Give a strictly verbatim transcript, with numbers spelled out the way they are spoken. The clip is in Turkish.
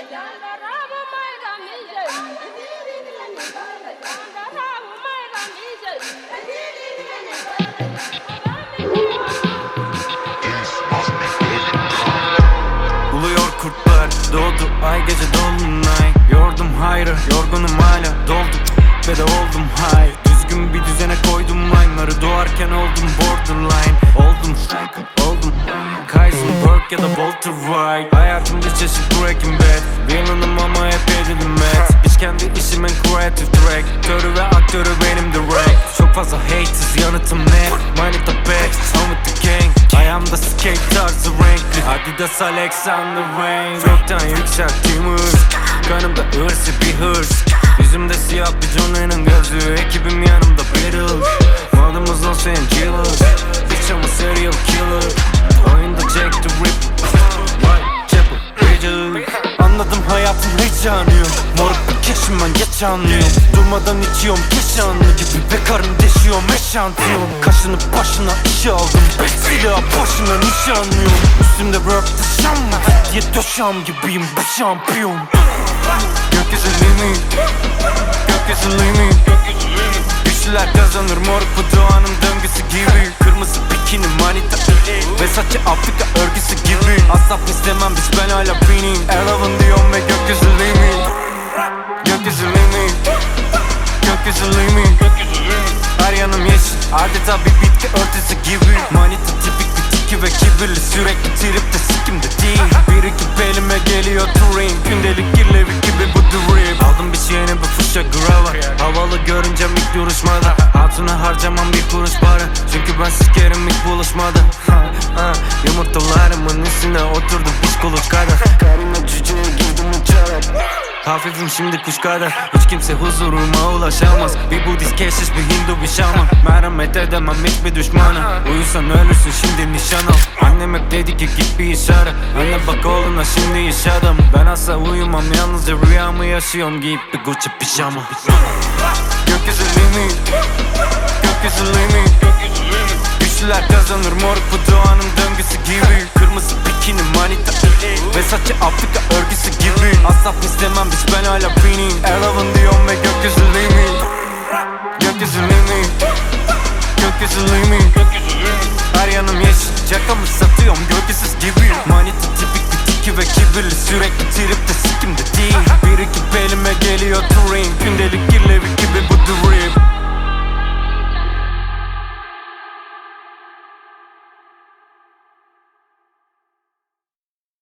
Uluyor kurtlar, doğdu ay gece dolunay. Yordum hayrı, yorgunum hala doldu ve de oldum high. Düzgün bir düzene koydum line'ları, doğarken oldum borderline. Oldum psycho, oldum Kaizen Burke ya da Walter White. Hayatım bir çeşit Breaking Bad, villainım ama hep edilim met. Hiç kendi işimin creative directörü ve aktörü benim direct. Çok fazla haters, yanıtım net. Manita back, home with the gang. Ayağımda skate tarzı renkli Adidas Alexander Wang. Gökten yükselttiğim hız, kanımda hırsı bir hırs. Yüzümde siyah bir John Lennon gözlüğü, ekibim yanımda Beatles. Malımız Los Angeles, bitch I'm a serial killer. Oyunda Jack the Ripper, Whitechapel Bridges. Anladım hayatın heyecanı yok, moruk bir keşim ben geç anlıyorum. Durmadan içiyorum keşanlı gibi ve karın deşiyorum eşantiyon. Kaşını başına işe aldım, silah başına nişanlıyorum. Üstümde bıraktı şam diye döşam gibiyim bu şampiyon. Gökyüzü limit, gökyüzü limit. Güçlüler kazanır moruk, bu doğanın döngüsü gibi. Kırmızı bikini manita ve saçı Afrika örgüsü gibi. Asla istemem biz, ben hala benim Eleven diyorum ve gökyüzü limit. Gökyüzü limit, gökyüzü limit. Her yanım yeşil, adeta bir bitki örtüsü gibi. Manita tipik bir tiki ve kibirli, sürekli tripte sikimde değil. Bir iki elime geliyor touring, gündelik kirlevi gibi bu drip. Aldım bir şeyini bu fışa grava, havalı görünce ilk duruşmada. Hatuna harcamam bir kuruş para, çünkü ben sikerim ilk buluşmada. Yumurtalarımın üstüne oturdu biz kuluçkada. Karına cüceye girdim uçarak, hafifim şimdi kuş kadar. Hiç kimse huzuruma ulaşamaz. Bir Budist keşiş, bir Hindu, bir şaman. Merhamet edemem hiçbir düşmana. Uyusan ölürsün şimdi nişan al. Annem hep dedi ki git bir iş ara. Anne bak oğluna şimdi iş adam. Ben asla uyumam, yalnızca rüyamı yaşıyorum giyip bir Gucci pijama. Gökyüzü limit, gökyüzü limit. Güçlüler kazanır moruk, bu doğanın döngüsü gibi. Kırmızı bikini manita ve saçı Afrika örgüsü gibi. Asla istemem biz, ben hala benim Eleven diyor